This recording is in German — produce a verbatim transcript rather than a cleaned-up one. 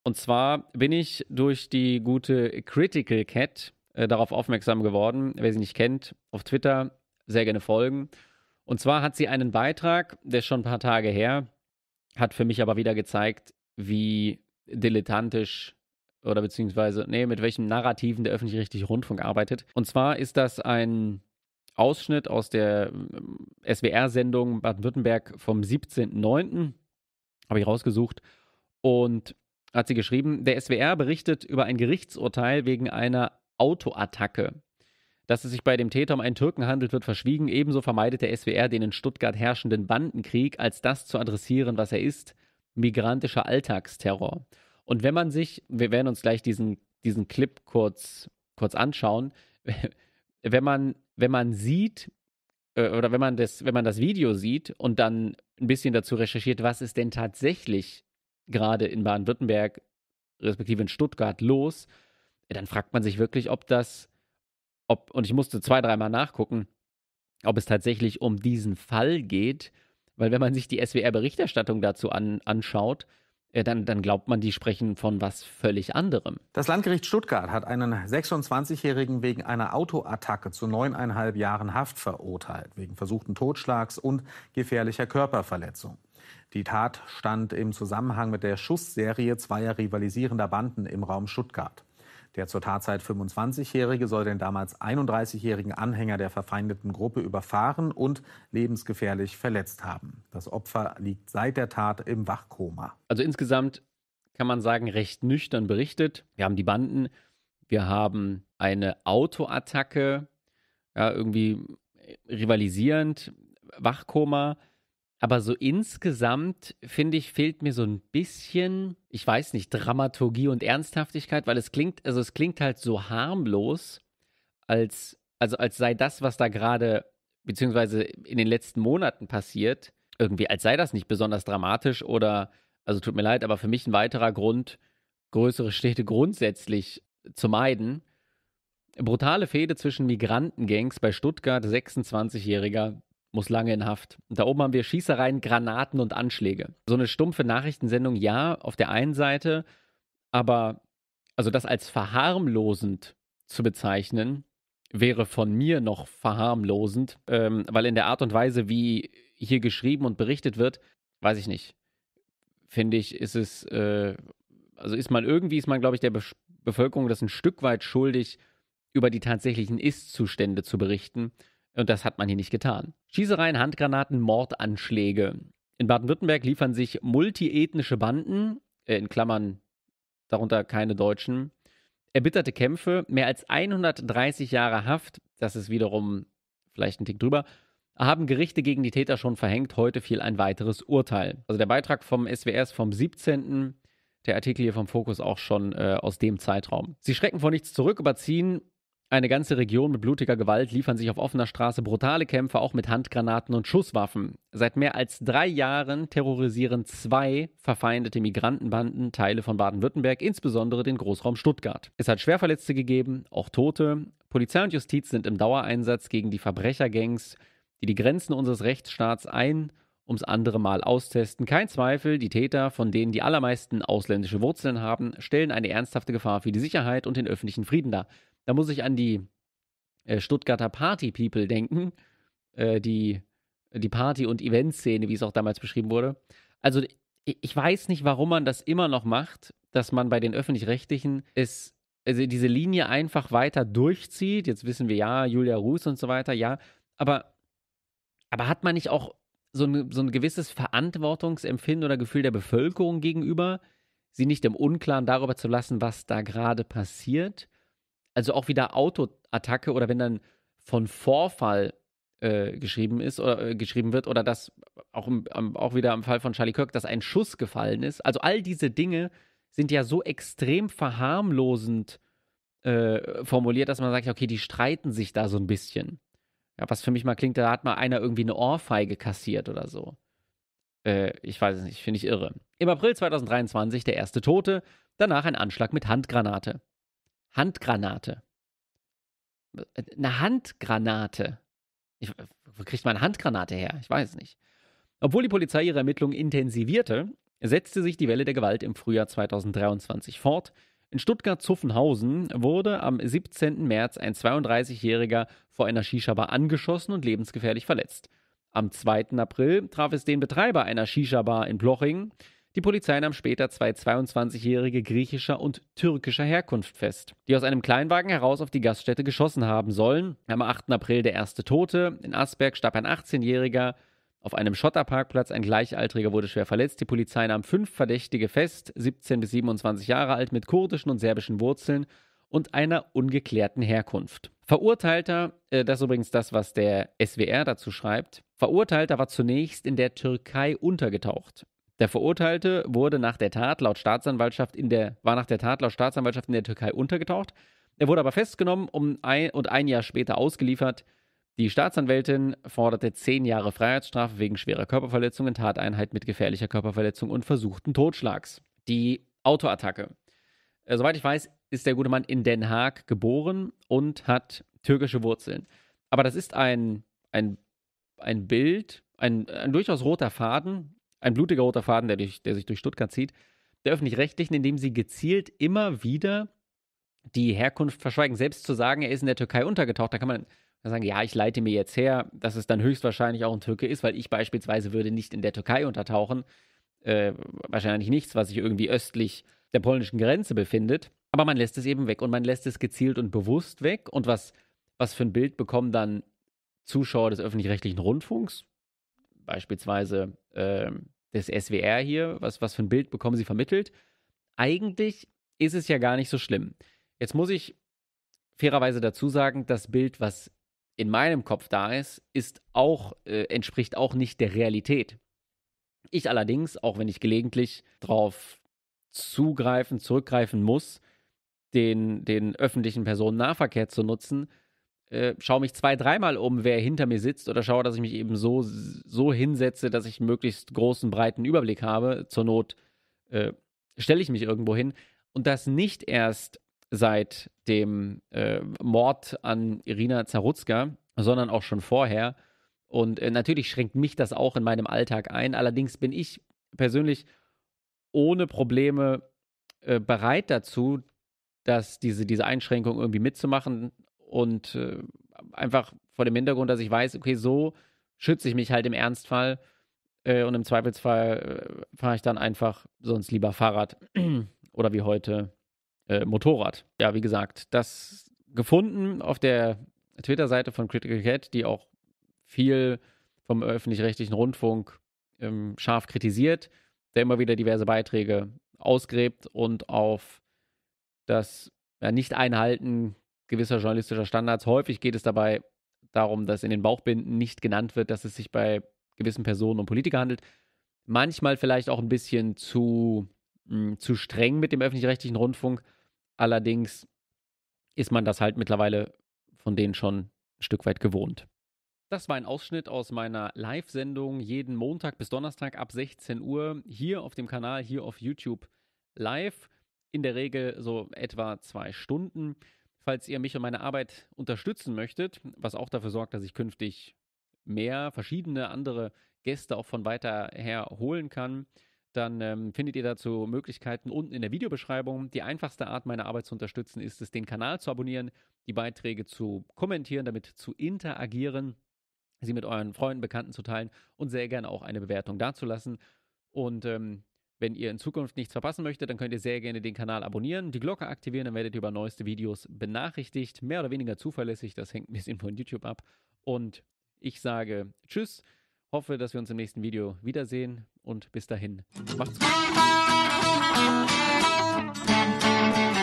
Und zwar bin ich durch die gute Critical Cat äh, darauf aufmerksam geworden. Wer sie nicht kennt, auf Twitter sehr gerne folgen. Und zwar hat sie einen Beitrag, der ist schon ein paar Tage her, hat für mich aber wieder gezeigt, wie dilettantisch oder beziehungsweise, nee, mit welchen Narrativen der öffentlich-rechtliche Rundfunk arbeitet. Und zwar ist das ein Ausschnitt aus der ähm, S W R-Sendung Baden-Württemberg vom siebzehnten neunten Habe ich rausgesucht. Und hat sie geschrieben, der S W R berichtet über ein Gerichtsurteil wegen einer Autoattacke. Dass es sich bei dem Täter um einen Türken handelt, wird verschwiegen. Ebenso vermeidet der S W R den in Stuttgart herrschenden Bandenkrieg, als das zu adressieren, was er ist: migrantischer Alltagsterror. Und wenn man sich, wir werden uns gleich diesen, diesen Clip kurz, kurz anschauen, wenn man, wenn man sieht, äh, oder wenn man, das, wenn man das Video sieht und dann ein bisschen dazu recherchiert, was ist denn tatsächlich gerade in Baden-Württemberg, respektive in Stuttgart los, dann fragt man sich wirklich, ob das Ob, und ich musste zwei, dreimal nachgucken, ob es tatsächlich um diesen Fall geht, weil wenn man sich die S W R-Berichterstattung dazu an, anschaut, äh, dann, dann glaubt man, die sprechen von was völlig anderem. Das Landgericht Stuttgart hat einen sechsundzwanzigjährigen wegen einer Autoattacke zu neuneinhalb Jahren Haft verurteilt, wegen versuchten Totschlags und gefährlicher Körperverletzung. Die Tat stand im Zusammenhang mit der Schussserie zweier rivalisierender Banden im Raum Stuttgart. Der zur Tatzeit fünfundzwanzigjährige soll den damals einunddreißigjährigen Anhänger der verfeindeten Gruppe überfahren und lebensgefährlich verletzt haben. Das Opfer liegt seit der Tat im Wachkoma. Also insgesamt kann man sagen, recht nüchtern berichtet. Wir haben die Banden, wir haben eine Autoattacke, ja, irgendwie rivalisierend, Wachkoma. Aber so insgesamt, finde ich, fehlt mir so ein bisschen, ich weiß nicht, Dramaturgie und Ernsthaftigkeit, weil es klingt, also es klingt halt so harmlos, als, also als sei das, was da gerade, beziehungsweise in den letzten Monaten passiert, irgendwie, als sei das nicht besonders dramatisch oder, also tut mir leid, aber für mich ein weiterer Grund, größere Städte grundsätzlich zu meiden. Brutale Fehde zwischen Migrantengangs bei Stuttgart, sechsundzwanzigjähriger muss lange in Haft. Und da oben haben wir Schießereien, Granaten und Anschläge. So eine stumpfe Nachrichtensendung, ja, auf der einen Seite, aber also das als verharmlosend zu bezeichnen, wäre von mir noch verharmlosend, ähm, weil in der Art und Weise, wie hier geschrieben und berichtet wird, weiß ich nicht, finde ich, ist es, äh, also ist man irgendwie, ist man, glaube ich, der Be- Bevölkerung das ein Stück weit schuldig, über die tatsächlichen Ist-Zustände zu berichten. Und das hat man hier nicht getan. Schießereien, Handgranaten, Mordanschläge. In Baden-Württemberg liefern sich multiethnische Banden, äh, in Klammern darunter keine Deutschen, erbitterte Kämpfe, mehr als hundertdreißig Jahre Haft, das ist wiederum vielleicht ein Tick drüber, haben Gerichte gegen die Täter schon verhängt. Heute fiel ein weiteres Urteil. Also der Beitrag vom S W R ist vom siebzehnten Der Artikel hier vom Fokus auch schon äh, aus dem Zeitraum. Sie schrecken vor nichts zurück, überziehen eine ganze Region mit blutiger Gewalt, liefern sich auf offener Straße brutale Kämpfe, auch mit Handgranaten und Schusswaffen. Seit mehr als drei Jahren terrorisieren zwei verfeindete Migrantenbanden Teile von Baden-Württemberg, insbesondere den Großraum Stuttgart. Es hat Schwerverletzte gegeben, auch Tote. Polizei und Justiz sind im Dauereinsatz gegen die Verbrechergangs, die die Grenzen unseres Rechtsstaats ein ums andere Mal austesten. Kein Zweifel, die Täter, von denen die allermeisten ausländische Wurzeln haben, stellen eine ernsthafte Gefahr für die Sicherheit und den öffentlichen Frieden dar. Da muss ich an die äh, Stuttgarter Party-People denken, äh, die, die Party- und Eventszene, wie es auch damals beschrieben wurde. Also ich, ich weiß nicht, warum man das immer noch macht, dass man bei den Öffentlich-Rechtlichen es, also diese Linie einfach weiter durchzieht. Jetzt wissen wir, ja, Julia Ruß und so weiter, ja, aber, aber hat man nicht auch so ein, so ein gewisses Verantwortungsempfinden oder Gefühl der Bevölkerung gegenüber, sie nicht im Unklaren darüber zu lassen, was da gerade passiert? Also auch wieder Autoattacke oder wenn dann von Vorfall äh, geschrieben ist oder äh, geschrieben wird oder dass auch, im, am, auch wieder im Fall von Charlie Kirk, dass ein Schuss gefallen ist. Also all diese Dinge sind ja so extrem verharmlosend äh, formuliert, dass man sagt, okay, die streiten sich da so ein bisschen. Ja, was für mich mal klingt, da hat mal einer irgendwie eine Ohrfeige kassiert oder so. Äh, ich weiß es nicht, finde ich irre. Im April zweitausenddreiundzwanzig der erste Tote, danach ein Anschlag mit Handgranate. Handgranate. Eine Handgranate. Ich, wo kriegt man eine Handgranate her? Ich weiß es nicht. Obwohl die Polizei ihre Ermittlungen intensivierte, setzte sich die Welle der Gewalt im Frühjahr zweitausenddreiundzwanzig fort. In Stuttgart-Zuffenhausen wurde am siebzehnten März ein zweiunddreißigjähriger vor einer Shisha-Bar angeschossen und lebensgefährlich verletzt. Am zweiten April traf es den Betreiber einer Shisha-Bar in Blochingen. Die Polizei nahm später zwei zweiundzwanzigjährige griechischer und türkischer Herkunft fest, die aus einem Kleinwagen heraus auf die Gaststätte geschossen haben sollen. Am achten April der erste Tote. In Asberg starb ein achtzehnjähriger. Auf einem Schotterparkplatz ein Gleichaltriger wurde schwer verletzt. Die Polizei nahm fünf Verdächtige fest, siebzehn bis siebenundzwanzig Jahre alt, mit kurdischen und serbischen Wurzeln und einer ungeklärten Herkunft. Verurteilter, äh, das ist übrigens das, was der S W R dazu schreibt, Verurteilter war zunächst in der Türkei untergetaucht. Der Verurteilte wurde nach der Tat laut Staatsanwaltschaft in der, war nach der Tat laut Staatsanwaltschaft in der Türkei untergetaucht. Er wurde aber festgenommen um ein, und ein Jahr später ausgeliefert. Die Staatsanwältin forderte zehn Jahre Freiheitsstrafe wegen schwerer Körperverletzungen, Tateinheit mit gefährlicher Körperverletzung und versuchten Totschlags. Die Autoattacke. Äh, soweit ich weiß, ist der gute Mann in Den Haag geboren und hat türkische Wurzeln. Aber das ist ein, ein, ein Bild, ein, ein durchaus roter Faden, ein blutiger roter Faden, der, durch, der sich durch Stuttgart zieht, der Öffentlich-Rechtlichen, indem sie gezielt immer wieder die Herkunft verschweigen. Selbst zu sagen, er ist in der Türkei untergetaucht, da kann man sagen, ja, ich leite mir jetzt her, dass es dann höchstwahrscheinlich auch ein Türke ist, weil ich beispielsweise würde nicht in der Türkei untertauchen. Äh, wahrscheinlich nichts, was sich irgendwie östlich der polnischen Grenze befindet. Aber man lässt es eben weg und man lässt es gezielt und bewusst weg. Und was, was für ein Bild bekommen dann Zuschauer des öffentlich-rechtlichen Rundfunks? Beispielsweise äh, des S W R hier. Was, was für ein Bild bekommen sie vermittelt? Eigentlich ist es ja gar nicht so schlimm. Jetzt muss ich fairerweise dazu sagen, das Bild, was in meinem Kopf da ist, ist auch, äh, entspricht auch nicht der Realität. Ich allerdings, auch wenn ich gelegentlich darauf zugreifen, zurückgreifen muss, den, den öffentlichen Personennahverkehr zu nutzen, äh, schaue mich zwei, dreimal um, wer hinter mir sitzt, oder schaue, dass ich mich eben so, so hinsetze, dass ich einen möglichst großen, breiten Überblick habe. Zur Not äh, stelle ich mich irgendwo hin. Und das nicht erst seit dem äh, Mord an Irina Zarutska, sondern auch schon vorher. Und äh, natürlich schränkt mich das auch in meinem Alltag ein. Allerdings bin ich persönlich ohne Probleme äh, bereit dazu, dass diese, diese Einschränkung irgendwie mitzumachen und äh, einfach vor dem Hintergrund, dass ich weiß, okay, so schütze ich mich halt im Ernstfall äh, und im Zweifelsfall äh, fahre ich dann einfach sonst lieber Fahrrad oder wie heute Äh, Motorrad. Ja, wie gesagt, das gefunden auf der Twitter-Seite von Critical Cat, die auch viel vom öffentlich-rechtlichen Rundfunk ähm, scharf kritisiert, der immer wieder diverse Beiträge ausgräbt und auf das ja, Nicht-Einhalten gewisser journalistischer Standards. Häufig geht es dabei darum, dass in den Bauchbinden nicht genannt wird, dass es sich bei gewissen Personen um Politiker handelt. Manchmal vielleicht auch ein bisschen zu, mh, zu streng mit dem öffentlich-rechtlichen Rundfunk. Allerdings ist man das halt mittlerweile von denen schon ein Stück weit gewohnt. Das war ein Ausschnitt aus meiner Live-Sendung jeden Montag bis Donnerstag ab sechzehn Uhr hier auf dem Kanal, hier auf YouTube live. In der Regel so etwa zwei Stunden. Falls ihr mich und meine Arbeit unterstützen möchtet, was auch dafür sorgt, dass ich künftig mehr verschiedene andere Gäste auch von weiter her holen kann, dann ähm, findet ihr dazu Möglichkeiten unten in der Videobeschreibung. Die einfachste Art, meine Arbeit zu unterstützen, ist es, den Kanal zu abonnieren, die Beiträge zu kommentieren, damit zu interagieren, sie mit euren Freunden, Bekannten zu teilen und sehr gerne auch eine Bewertung dazulassen. Und ähm, wenn ihr in Zukunft nichts verpassen möchtet, dann könnt ihr sehr gerne den Kanal abonnieren, die Glocke aktivieren, dann werdet ihr über neueste Videos benachrichtigt. Mehr oder weniger zuverlässig, das hängt ein bisschen von YouTube ab. Und ich sage Tschüss. Hoffe, dass wir uns im nächsten Video wiedersehen und bis dahin, macht's gut.